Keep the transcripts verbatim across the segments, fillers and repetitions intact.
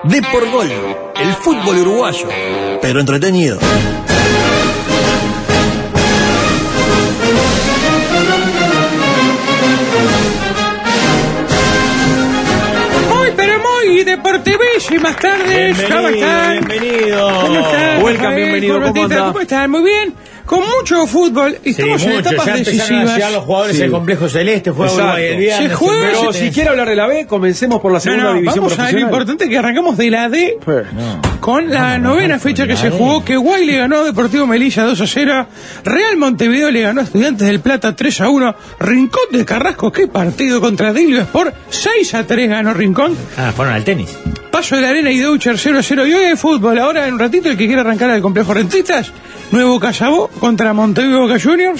De por gol, el fútbol uruguayo, pero entretenido. Muy, pero muy deportivísimas tardes. ¿Cómo están? Bienvenido. ¿Cómo están? Welcome, bienvenido. ¿Cómo Corbatita, anda? ¿Cómo están? Muy bien. Con mucho fútbol. Estamos Sí, en mucho. etapas Ya empezaron a decisivas. llegar los jugadores Sí. del complejo celeste, juega Exacto. Uruguay el viernes. Se juega- el Pero viernes. si quiere hablar de la B, comencemos por la No, segunda no, división vamos a lo profesional. importante que arrancamos de la D Pues, con la novena fecha que se jugó, que Guay le ganó a Deportivo Melilla dos a cero, Real Montevideo le ganó a Estudiantes del Plata tres a uno, Rincón de Carrasco, qué partido contra Delio Sport, seis a tres ganó Rincón, Ah, fueron al tenis. Paso de la Arena y Doucher cero a cero, y hoy hay fútbol. Ahora en un ratito el que quiera arrancar al complejo Rentistas, Nuevo Casabó contra Montevideo Boca Juniors,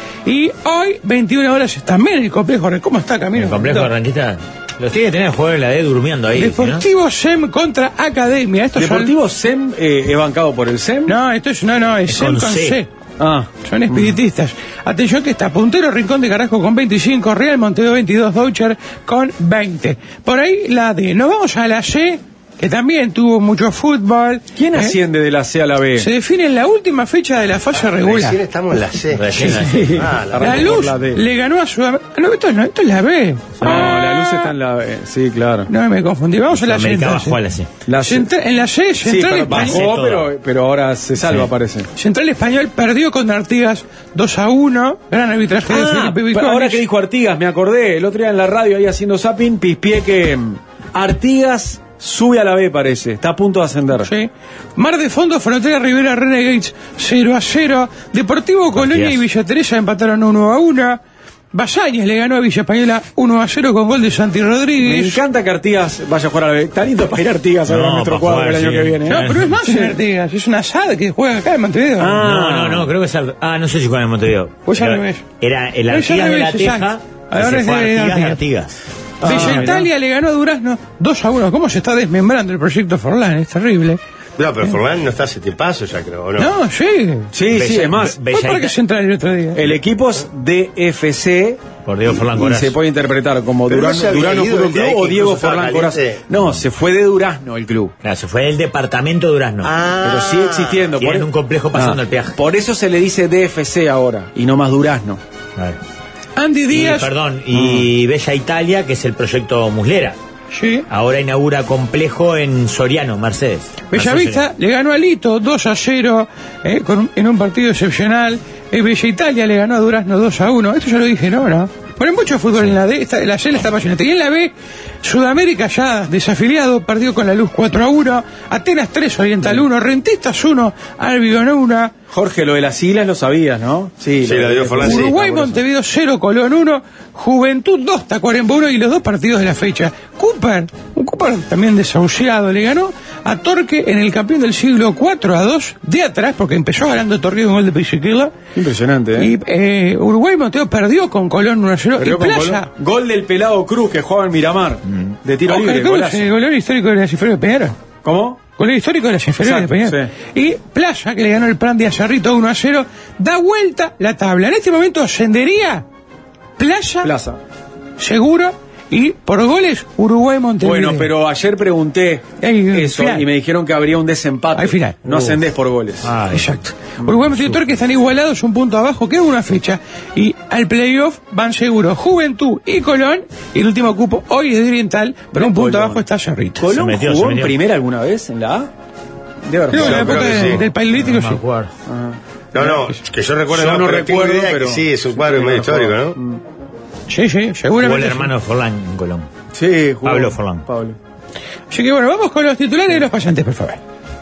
y hoy veintiuna horas también el complejo. ¿Cómo está Camilo? El complejo de Ranquista. Los tiene que tener el juego de la D durmiendo ahí. Deportivo SEM contra Academia. Esto Deportivo SEM, eh, ¿es bancado por el SEM? No, esto es, no, no, es, Es SEM con con C. C. Ah, Son espiritistas. Atención que está puntero Rincón de Carrasco con veinticinco, Real Montevideo veintidós, Doucher con veinte. Por ahí la D. Nos vamos a la C, que también tuvo mucho fútbol. ¿quién ¿Eh? asciende de la C a la B? Se define en la última fecha de la fase regular. Recién estamos en la C. Recién la Sí. Ah, la La Arrancó por Luz la D. le ganó a Sudamérica. No, esto no, esto es la B. No, Ah, la Luz está en la B. Sí, claro. No me confundí. Vamos a la C. América entonces. bajó a la C. La C. Centra- en la C, Sí, Central pero Español. bajó, todo. pero, pero ahora se salva, Sí. parece. Central Español perdió con Artigas dos a uno. Gran arbitraje de Ah, Felipe pero Viconis. ahora que dijo Artigas, me acordé, el otro día en la radio ahí haciendo zapping, pispié que mm, Artigas sube a la B, parece, está a punto de ascender. Sí. Mar de Fondo, Frontera Rivera Renegades cero a cero. Deportivo Colonia y Villa Teresa empataron uno a uno. Basáñez le ganó a Villa Española uno a cero con gol de Santi Me Rodríguez. encanta que Artigas vaya a jugar a la B. Está lindo para ir a Artigas a ver No, a nuestro para cuadro jugar, el año sí. que viene. ¿eh? No, pero es más en Artigas. Es una S A D que juega acá en Montevideo. Ah. No, no, no, creo que es al... Ah, no sé si juega en Montevideo. Pues al Pero revés. Era el No, es al Artigas de la revés, Teja. exacto. Y Ahora se es fue de Artigas de Artigas. Artigas. Villa Ah, Italia le ganó a Durazno dos a uno. ¿Cómo se está desmembrando el proyecto Forlán? Es terrible. No, pero Forlán no está hace paso ya, creo, ¿o no? No, sí. Sí, sí, Bella- es más. Be- Fue Bella Parque Ita- Central el otro día. El equipo es D F C Por Diego Forlán y Coraz. se puede interpretar como Pero no Durano, se había Durano ido Fútbol el de Club ahí, o que Diego incluso estaba Forlán Coraz. caliente. No, se fue de Durazno el club. Claro, se fue el departamento de Durazno. Ah, Pero sigue existiendo. Tienen por- un complejo pasando Ah, el peaje. Por eso se le dice D F C ahora y no más Durazno. Claro. Andy Y, Díaz. perdón, y Bella Italia, que es el proyecto Muslera. Sí. Ahora inaugura complejo en Soriano, Mercedes. Bellavista le ganó a Lito dos a cero eh, con un- en un partido excepcional. Eh, Bella Italia le ganó a Durazno dos a uno. Esto ya lo dije, ¿no? ¿No? Bueno, hay mucho fútbol en la D. Esta, la C está apasionante. Y en la B, Sudamérica ya desafiliado, perdió con la Luz cuatro a uno. Atenas tres, Oriental uno. Rentistas uno, Albion uno. Jorge, lo de las siglas lo sabías, ¿no? Sí, Sí, lo de Diego Forlán, sí. Uruguay, por eso. Montevideo cero, Colón uno. Juventud dos, Tacuarembó uno. Y los dos partidos de la fecha. Cooper, un Cooper también desahuciado, le ganó a Torque en el campeón del siglo cuatro a dos de atrás, porque empezó ganando Torque con gol de Pichiquila. Impresionante, ¿eh? Y eh, Uruguay Montevideo perdió con Colón uno a cero. Y Perdió con Playa. Colón. Gol del pelado Cruz que jugaba en Miramar. De tiro Oscar libre, Cruz, golazo. eh, goleador histórico de las inferiores de Peñarol. ¿Cómo? Goleador histórico de las inferiores de Exacto, Peñarol. Y Playa, que le ganó el plan de Azarrito uno a cero, da vuelta la tabla. En este momento ascendería Playa, Plaza. seguro, y por goles Uruguay Montevideo. Bueno, pero ayer pregunté Ahí, eso final. y me dijeron que habría un desempate. Al final. No Uh. ascendés por goles. Ah, Exacto. Uruguay Montevideo y Torque están igualados, un punto abajo, queda una fecha. Y al playoff van seguros Juventud y Colón. Y el último cupo hoy es de Oriental, pero un punto Colón. abajo está Cerrito. ¿Colón Se metió, jugó se en metió. primera alguna vez en la A? Debe haber Creo que en la jugado. época creo que de- sí. del Paleolítico No sí. me acuerdo. No, no, que yo recuerdo, Yo no pero tengo recuerdo, idea que pero- sí, es un cuadro medio histórico, ¿no? Sí, sí, Jugó el seguramente. hermano de Forlán en Colón. Sí, jugó. Pablo Forlán. Pablo. Así que bueno, vamos con los titulares y los pasantes, por favor.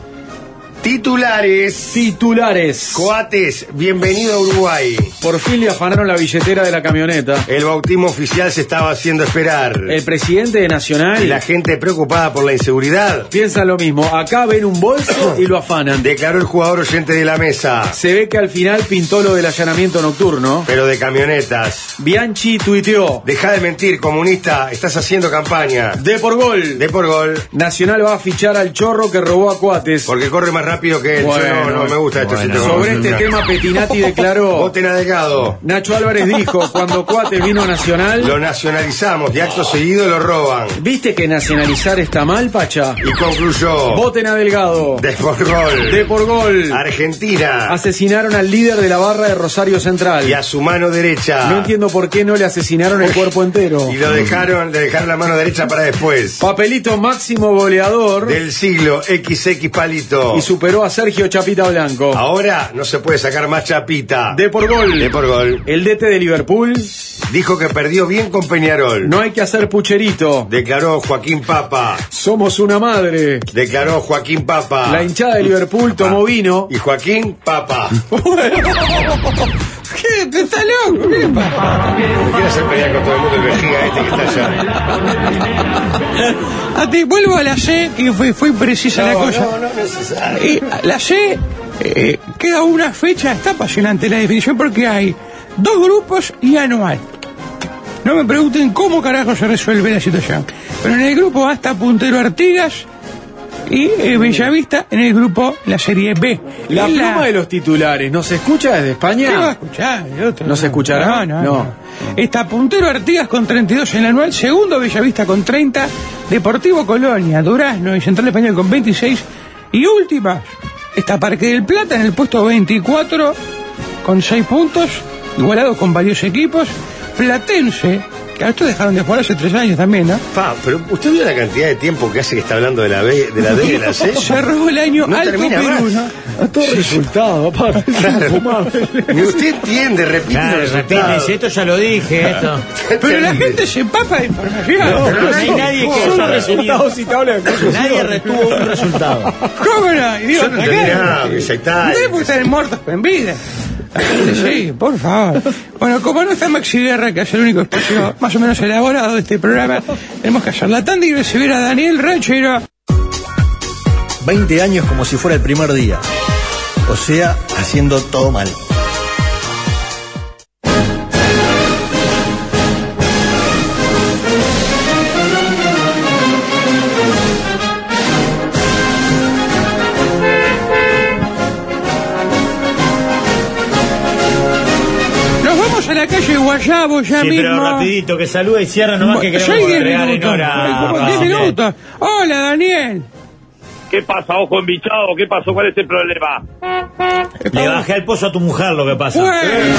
Titulares. Titulares. Coates, bienvenido a Uruguay. Por fin le afanaron la billetera de la camioneta. El bautismo oficial se estaba haciendo esperar. El presidente de Nacional Y la gente preocupada por la inseguridad. piensa lo mismo. Acá ven un bolso y lo afanan. Declaró el jugador oyente de la mesa. Se ve que al final pintó lo del allanamiento nocturno. Pero de camionetas. Bianchi tuiteó. Deja de mentir, comunista. Estás haciendo campaña. De por gol. De por gol. Nacional va a fichar al chorro que robó a Coates. Porque corre más rápido rápido que él. Bueno, Yo no, no me gusta esto. bueno. Si te Sobre este tema, Petinati declaró. Voten a Delgado. Nacho Álvarez dijo, cuando Cuate vino a Nacional. Lo nacionalizamos y acto seguido lo roban. ¿Viste que nacionalizar está mal, Pacha? Y concluyó. Voten a Delgado. De por gol. De por gol. Argentina. Asesinaron al líder de la barra de Rosario Central. Y a su mano derecha. No entiendo por qué no le asesinaron el cuerpo entero. Y lo dejaron, le dejaron la mano derecha para después. Papelito máximo goleador Del siglo equis equis palito. y superó a Sergio Chapita Blanco. Ahora no se puede sacar más chapita. De por gol. De por gol. El D T de Liverpool. Dijo que perdió bien con Peñarol. No hay que hacer pucherito. Declaró Joaquín Papa. Somos una madre. Declaró Joaquín Papa. La hinchada de Liverpool tomó vino. Y Joaquín Papa. ¿Qué? ¿Qué está loco? ¿Qué pasa? No quiere hacer pelear con todo el mundo el vejiga este que está allá. A ti, vuelvo a la C, que fue, fue precisa la cosa. No, no es necesario. Eh, la C, eh, queda una fecha, está apasionante la definición porque hay dos grupos y anual. No me pregunten cómo carajo se resuelve la situación. Pero en el grupo A está puntero Artigas y eh, Bellavista en el grupo la Serie B. La En pluma de los titulares, ¿no se escucha desde España? ¿Qué va a escuchar? El otro, ¿No se escuchará? No, no, No. no. Está puntero Artigas con treinta y dos en el anual, segundo Bellavista con treinta, Deportivo Colonia, Durazno y Central Español con veintiséis y última está Parque del Plata en el puesto veinticuatro con seis puntos, igualado con varios equipos. Platense, que a estos dejaron de jugar hace tres años también, ¿no? Pa, pero usted vio la cantidad de tiempo que hace que está hablando de la B, de la D y de la C. Cerró el año No Alto termina Perú, más. ¿no? A todo resultado, aparte. Ni usted entiende, repite Claro, los repite, resultados. si esto ya lo dije, esto. Pero la gente se empapa de información. Pero no hay nadie que Son haya los resultados y tablas de conclusión. Nadie retuvo un resultado. ¿Cómo no? Y digo, Yo no entendí acá- nada, que se está- Ustedes pueden estar muertos en vida. Sí, por favor. Bueno, como no está Maxi Guerra, que es el único espacio más o menos elaborado de este programa, tenemos que hacer la tanda y recibir a Daniel Ranchero. veinte años como si fuera el primer día. O sea, haciendo todo mal. Nos vamos a la calle Guayabo ya Sí, mismo. pero rapidito, que saluda y cierra nomás que Ya queremos hay diez entregar en minutos. hora. Hay como Ah, diez ok. minutos. Hola, Daniel. ¿Qué pasa, ojo embichado? ¿Qué pasó? ¿Cuál es el problema? Le bajé al pozo a tu mujer lo que pasa. Bueno,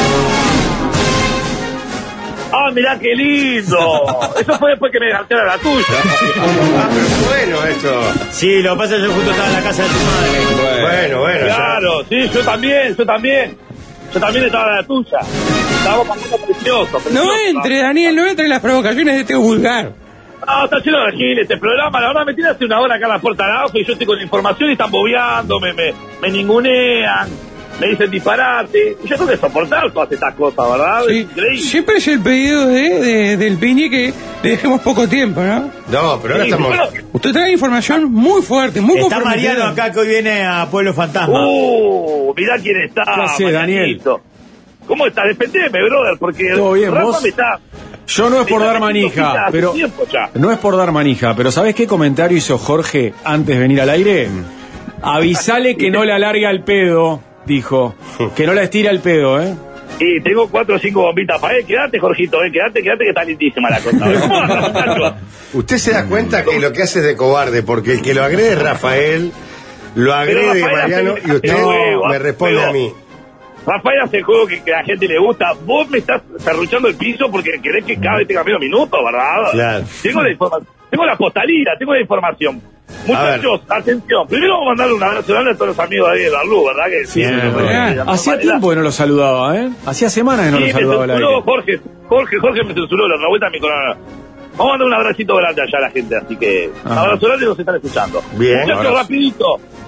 ¡Ah, mirá qué lindo! Eso fue después que me dejaste la tuya. Ah, pero es bueno esto. Sí, lo que pasa es que yo justo estaba en la casa de tu madre. Bueno, bueno. ya. Claro, sí, yo también, yo también. Yo también estaba en la tuya. Estábamos pasando precioso, precioso. no entre, Daniel, no entre en las provocaciones de este vulgar. No, está lleno de gil este programa. La verdad, me tiene hace una hora acá a la puerta de abajo y yo estoy con información y están bobeando, me, me, me ningunean, me dicen disparate. Y yo tengo que soportar todas estas cosas, ¿verdad? Sí. Es increíble. Siempre es el pedido de, de- del Piñi que le dejemos poco tiempo, ¿no? No, pero ahora Sí, estamos. bueno, Usted trae información muy fuerte, muy Está comprometedora. Mariano acá que hoy viene a Pueblo Fantasma. Uh, mirá quién está. ¿Qué hace, Marianito. ¿Cómo estás? Defendeme, brother, porque Todo bien, Rafa ¿vos? me está... Yo no es por me dar está metiendo manija, fichas hace pero tiempo ya. no es por dar manija, pero ¿sabés qué comentario hizo Jorge antes de venir al aire? Avisale que no la alargue al pedo, dijo. Que no la estire al pedo, ¿eh? Y tengo cuatro o cinco bombitas para él. Quédate, Jorgito, eh, quédate, quédate que está lindísima la cosa. ¿Cómo anda, muchacho? Usted se da cuenta que lo que hace es de cobarde, porque el que lo agrede es Rafael, lo agrede Rafael Mariano hace- y usted hace juego, me hace responde juego. a mí. Rafael hace el juego que, que a la gente le gusta. Vos me estás cerruchando el piso porque querés que cada vez tenga menos minutos, ¿verdad? Claro. Tengo la información, tengo la postalina, tengo la información. Muchachos, atención. Primero vamos a mandarle un abrazo grande a todos los amigos de ahí de Darlú, ¿verdad? Que Sí, siempre bien, nos bien. ven de la Hacía manera. tiempo que no lo saludaba, ¿eh? Hacía semanas que no Sí, lo me saludaba al aire. censuró Jorge, Jorge, Jorge me censuró la otra vuelta a mi corona. Vamos a mandar un abracito grande allá a la gente, así que un Ajá. abrazo grande y nos están escuchando. Bien, Muchachos, abrazo. rapidito.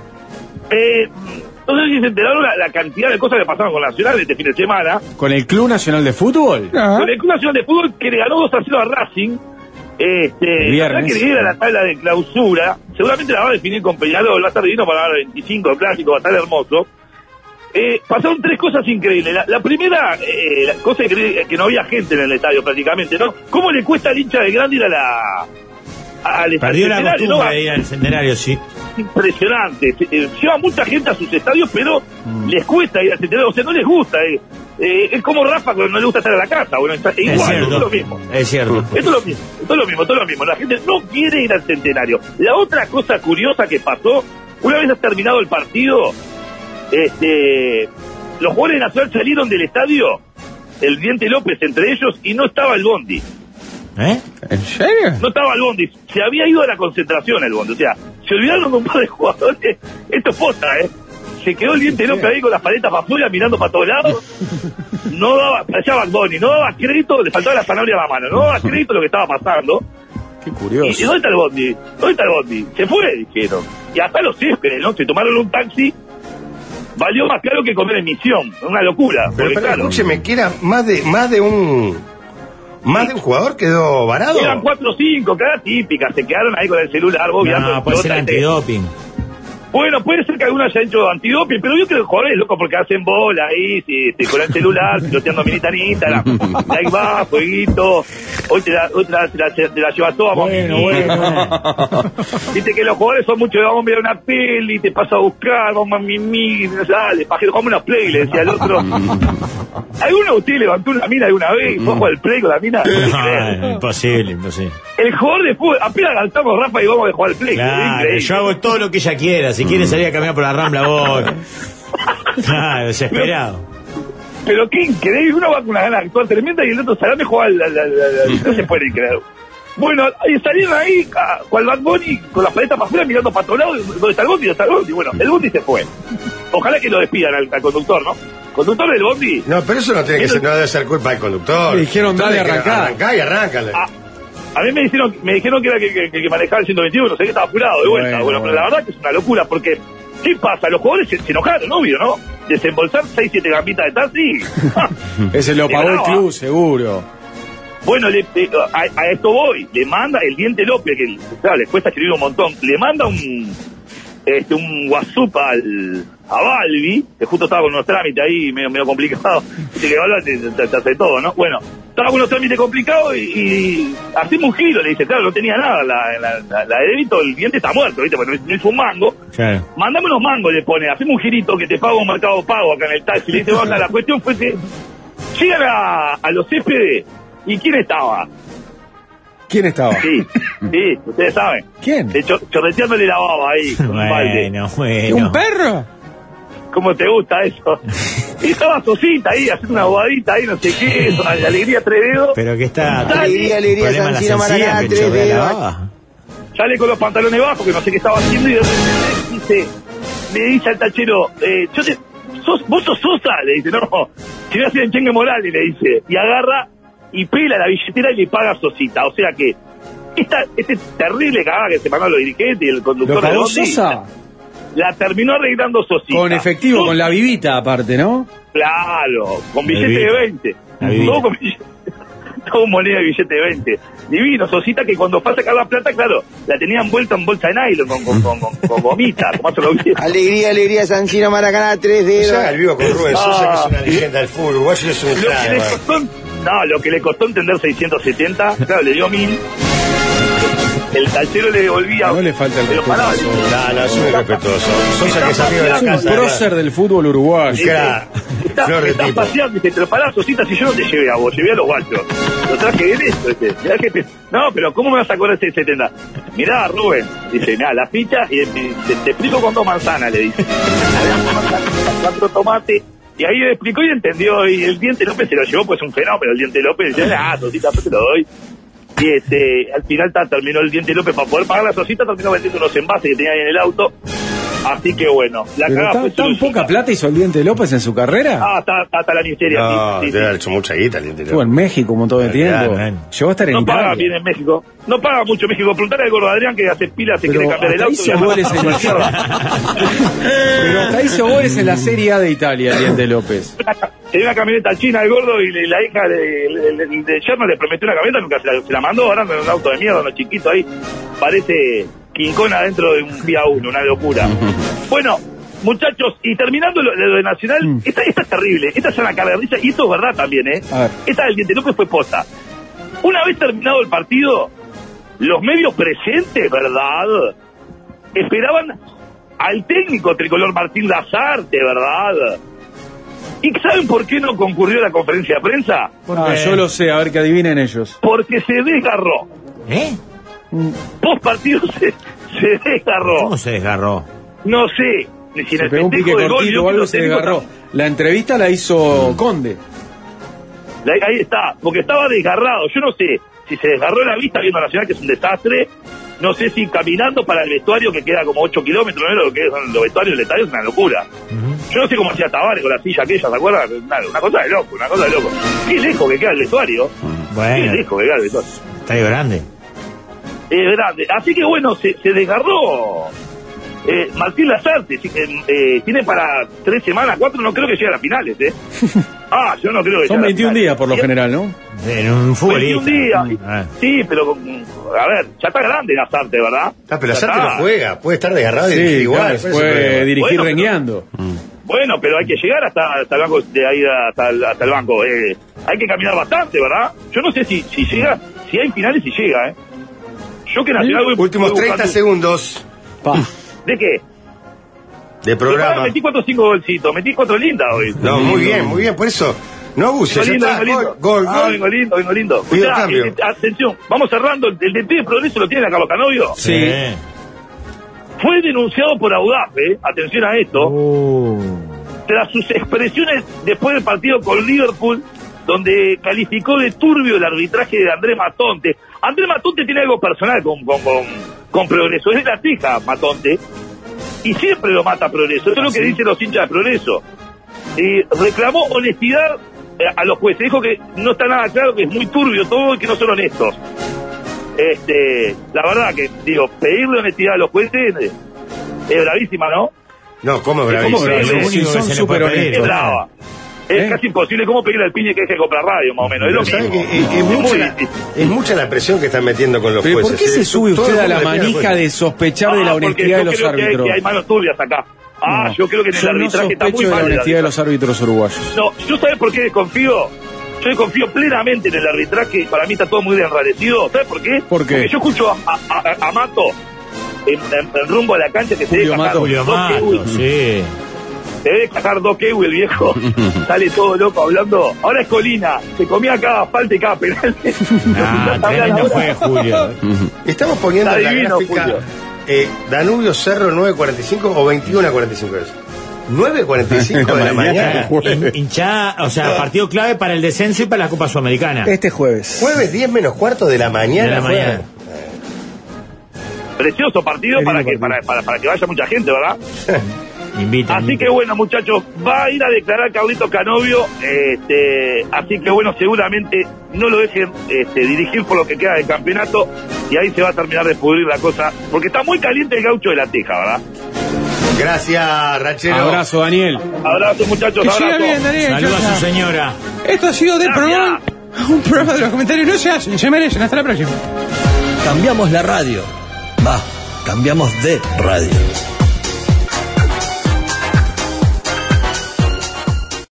Eh, no sé si se enteraron la, la cantidad de cosas que pasaron con Nacional este fin de semana. ¿Con el Club Nacional de Fútbol? No. Con el Club Nacional de Fútbol que le ganó dos a cero a Racing. Este, El la verdad viernes. que lidera la tabla de clausura. Seguramente la va a definir con Peñarol. Va a estar divino para el veinticinco, el clásico, va a estar hermoso. Eh, pasaron tres cosas increíbles. La, la primera, eh, la cosa que, que no había gente en el estadio prácticamente, ¿no? ¿Cómo le cuesta al hincha de Grande ir a la, al Perdió la centenario, costumbre ¿no? de ir al centenario, sí. Impresionante. Eh, Lleva mucha gente a sus estadios, pero mm. les cuesta ir al centenario, o sea, no les gusta. Eh. Eh, es como Rafa cuando no le gusta estar en la casa. Bueno, está, igual, es cierto, esto es lo mismo. Es cierto. Esto es lo mismo, esto es lo mismo, esto es lo mismo. La gente no quiere ir al centenario. La otra cosa curiosa que pasó, una vez terminado el partido, este, los jugadores de Nacional salieron del estadio, el Diente López entre ellos, y no estaba el bondi. ¿Eh? ¿En serio? No estaba el bondi, se había ido a la concentración el bondi, o sea, se olvidaron de un par de jugadores. Esto es posta, ¿eh? Se quedó el Diente López ahí con las paletas para afuera mirando para todos lados. No daba, parecía Bad Bunny, no daba crédito, le faltaba la zanahoria a la mano, no daba crédito lo que estaba pasando. Qué curioso. ¿Y, y dónde está el bondi? ¿Dónde está el bondi? Se fue, dijeron. Y hasta los céspedes, ¿no? Se tomaron un taxi, valió más caro que comer en Misión, una locura. Pero, porque, pero claro, escúcheme, que era más de, más de un... ¿Más de un jugador quedó varado? eran cuatro o cinco, cada típica, se quedaron ahí con el celular, obviamente. No, puede ser antidoping. Bueno, puede ser que alguno haya hecho antidoping, pero yo creo que jugadores loco porque hacen bola ahí, si, si, con el celular, piloteando minita en Instagram. Ahí va, jueguito. Hoy te la, hoy te la, te la, te la llevas toda. Bueno, bueno. Viste que los jugadores son muchos, vamos a ver una peli, te paso a buscar, vamos a mimir, dale, pajero, jugamos una play, le decía al otro. ¿Alguno de ustedes levantó una mina alguna vez y fue a jugar el play con la mina? No, imposible, imposible. El jugador de fútbol, apenas saltamos Rafa y vamos a jugar el play. Claro, yo hago todo lo que ella quiera. Si quiere salir a caminar por la Rambla, voy. Claro, desesperado. Pero qué increíble, uno va con una gana de actuar tremenda y el otro salame juega la, la, la, la, no se puede creer. Bueno, y salieron ahí a, con el Bad Bunny con las paletas para afuera mirando para todos lados, ¿dónde está el bondi? ¿Dónde está el bondi? Bueno, el bondi se fue. Ojalá que lo despidan al, al conductor, ¿no? Conductor del bondi. No, pero eso no tiene que ser, no debe ser culpa del conductor. Le dijeron, dale, arrancá. Arrancá y arráncale. A, a mí me dijeron, me dijeron que era que, que, que manejaba el ciento veintiuno, no sé que estaba apurado de vuelta. Bueno, bueno, bueno. pero la verdad que es una locura, porque ¿qué pasa? Los jugadores se, se enojaron, obvio, ¿no? Desembolsar seis siete gambitas de taxi. Ese lo pagó el club, seguro. Bueno, le, le, a, a esto voy. Le manda el Diente López, que claro, le cuesta escribir un montón. Le manda un este un WhatsApp al, a Balbi, que justo estaba con unos trámites ahí medio, medio complicados. Dice que habla, te, te, te hace todo, ¿no? Bueno, estaba con unos trámites complicados y, y hacemos un giro. Le dice, claro, no tenía nada. La, la, la, la de débito, el Diente está muerto, ¿viste? Porque no hizo un mango. Claro. Mandame unos mangos, le pone. Hacemos un girito que te pago un mercado pago acá en el taxi. Le dice, bueno, la cuestión fue que llegan a, a los C P D. ¿Y quién estaba? ¿Quién estaba? Sí, sí, ustedes saben. ¿Quién? De hecho, chorreteándole la baba ahí. Con un balde. Bueno, bueno. ¿Un perro? ¿Cómo te gusta eso? Y estaba Sosita ahí, haciendo una bobadita ahí, no sé qué, eso, alegría tres dedos. Pero que está... Alegría, alegría, problema en la San Siro, sencilla, Maraná, que tres chorrea la dedos. baba. Sale con los pantalones bajos, que no sé qué estaba haciendo, y de repente dice, le dice al tachero, eh, yo te, sos, vos sos Sosa, le dice, no, si voy a hacer en Chengue Morales, le dice, y agarra y pela la billetera y le paga a Sosita, o sea que esta, este terrible cagada que se mandó a los dirigentes y el conductor ¿Lo de pagó bondi, Sosa? la terminó arreglando Sosita. Con efectivo, Sosa, con la vivita aparte, ¿no? claro, con billete Vivita. de veinte. La vivita. Todo con billete, todo moneda de billete de veinte. Divino, Sosita, que cuando fue a sacar la plata, claro, la tenía envuelta en bolsa de nylon, con, con, con, con, con gomita, como hace los viejos. Alegría, alegría, San Siro, Maracaná, tres dedos. Ya el vivo con Rubén Sosa, que es una leyenda del fútbol uruguayo, es un Lo que crack, le bueno. costó, no, lo que le costó entender seiscientos setenta, claro, le dio mil. El tachero le devolvía. No le falta el pero respeto pará, a Sosa. No, no, es muy respetuoso. Sosa, que es amigo de la Es un casa. prócer del fútbol uruguayo. Crack. Está, Flor de está tipo. paseando, dice, pero pará, Sosita, si yo no te llevé a vos, llevé a los guachos. Lo traje bien esto, este. Mirá que te- No, pero ¿cómo me vas a cobrar ese setenta? Mirá, Rubén, dice, mirá, la ficha y eh, te, te explico con dos manzanas, le dice. Dos manzanas, cuatro tomates. Y ahí le explicó y entendió, y el Diente López se lo llevó, pues un fenómeno, el Diente López, dice, ah, Sosita, yo te lo doy. Y este, al final ta, terminó el Diente López para poder pagar la Sosita, terminó vendiendo unos envases que tenía ahí en el auto. Así que bueno, la ¿Pero cagada tan, fue tan solucionada. poca plata hizo el Diente López en su carrera? Ah, está, está hasta la miseria. No, sí, sí, debe sí. haber hecho mucha guita el Diente Estuvo López. en México un montón de Claro, tiempo. man. Llegó a estar en No paga Italia. bien en México. No paga mucho México. Preguntale al gordo Adrián que hace pila, se Pero quiere cambiar el hasta auto. hizo y goles en la- Pero hasta hizo goles en la Serie A de Italia, el Diente López. Tenía una camioneta china el gordo y le- la hija de, de, de, de Yerno le prometió una camioneta, nunca se la, se la mandó, ahora anda en un auto de mierda, uno chiquito ahí. Parece Quincona dentro de un F I A uno, una locura. Bueno, muchachos, y terminando lo, lo de Nacional, Mm. esta, esta es terrible, esta es una carreriza, y esto es verdad también, ¿eh? A ver. Esta del Diente López fue posta. Una vez terminado el partido, los medios presentes, ¿verdad? Esperaban al técnico tricolor Martín Lazarte, ¿verdad? ¿Y saben por qué no concurrió a la conferencia de prensa? Ah, yo lo sé, a ver que adivinen ellos. Porque se desgarró. ¿Eh? Post partido se, se desgarró. ¿Cómo se desgarró? No sé, ni si en Se el pegó un pique festejo de gol, cortito yo o algo que y se los técnicos desgarró. La entrevista la hizo Conde. Ahí, ahí está, porque estaba desgarrado. Yo no sé si se desgarró la vista viendo a Nacional, que es un desastre. No sé si caminando para el vestuario, que queda como ocho kilómetros, ¿no? Lo que son los vestuarios del estadio es una locura. Uh-huh. Yo no sé cómo hacía Tavares con la silla aquella, ¿se acuerdan? Una, una cosa de loco, una cosa de loco. Qué lejos que queda el vestuario. Bueno, Qué lejos que queda el vestuario. Estadio grande. Es grande. Así que bueno, se, se desgarró eh, Martín Lazarte. Eh, eh, tiene para tres semanas, cuatro, no creo que llegue a las finales, ¿eh? Ah, yo no creo que son veintiún días por lo general, ¿no? En un futbolista. veintiún días, ah. Sí, pero a ver, ya está grande Lazarte, ¿verdad? Ah, pero Lazarte no juega, puede estar desgarrado y sí, igual. Claro, puede dirigir bueno, rengueando. Pero, bueno, pero hay que llegar hasta, hasta el banco, de ahí hasta el, hasta el banco. Eh, hay que caminar bastante, ¿verdad? Yo no sé si, si llega, si hay finales, si llega, ¿eh? Yo que Nacional voy, últimos voy treinta segundos. Pa. ¿De qué? De programa. Metí cuatro o cinco golcitos, metí cuatro lindas hoy. No, muy bien, muy bien, por eso. No abuses, vengo lindo, ya está. vengo lindo. Gol, gol, Ah, gol. vengo lindo, vengo lindo. Pido Mirá, cambio. eh, atención, vamos cerrando. El D T de Progreso lo tiene acá Carlos Canovio. Sí. Fue denunciado por Audaz, ¿eh? Atención a esto. Uh. Tras sus expresiones después del partido con Liverpool, donde calificó de turbio el arbitraje de Andrés Matonte. Andrés Matonte tiene algo personal con, con, con, con Progreso. Es de la Teja, Matonte. Y siempre lo mata Progreso. Eso es lo que dicen los hinchas de Progreso. Y reclamó honestidad a los jueces. Dijo que no está nada claro, que es muy turbio todo y que no son honestos. Este, la verdad que, digo, pedirle honestidad a los jueces es, es bravísima, ¿no? No, ¿cómo es Es bravísimo? como que- Lo único Sí, que son se le súper puede pedir, Es honestos. brava. Es ¿Eh? casi imposible. ¿Cómo pedirle al piñe que deje de comprar radio, más o menos? Es lo ¿Sabe mismo. que es, es muy mucha la, difícil. es mucha la presión que están metiendo con los Pero jueces? ¿por qué se eh? sube Todo usted el a mundo la le pide al manija juez. de sospechar de la Ah, porque honestidad yo de los creo que hay- árbitros? Que hay, manos turbias acá. Ah, No. yo creo que en el Yo no arbitraje está muy sospecho de la mal. el honestidad de arbitraje. los árbitros uruguayos. No, ¿yo sabes por qué desconfío? Yo desconfío plenamente en el arbitraje. Para mí está todo muy enrarecido. ¿Sabes por qué? ¿Por qué? Porque yo escucho a, a, a, a Mato en, en, en rumbo a la cancha que se Julio debe cajar Mato. Julio dos Mato, kiwis. sí. Se debe cajar dos kiwis el viejo. Sale todo loco hablando. Ahora es Colina. Se comía cada falta y cada penal. Ah, tremendo fue Julio. Estamos poniendo Está en la divino, gráfica Julio. eh, Danubio Cerro nueve cuarenta y cinco o veintiuno cuarenta y cinco es. nueve cuarenta y cinco de la mañana. Hin- Hinchada, o sea, partido clave para el descenso y para la Copa Sudamericana. Este jueves. Jueves diez menos cuarto de la mañana. De la juega. mañana. Precioso partido Qué para lindo que, partido. para, para, para que vaya mucha gente, ¿verdad? Invita. Así invita. que bueno, muchachos, va a ir a declarar Carlito Canovio, este, así que bueno, seguramente no lo dejen este, dirigir por lo que queda del campeonato y ahí se va a terminar de pudrir la cosa, porque está muy caliente el gaucho de la Teja, ¿verdad? Gracias, Rachero. Abrazo, Daniel. Abrazo, muchachos, Que siga abrazo. bien, Daniel. Saluda chao, a su chao. señora. Esto ha sido del Gracias. programa. Un programa de los comentarios no se hacen, se merecen. Hasta la próxima. Cambiamos la radio. Va, cambiamos de radio.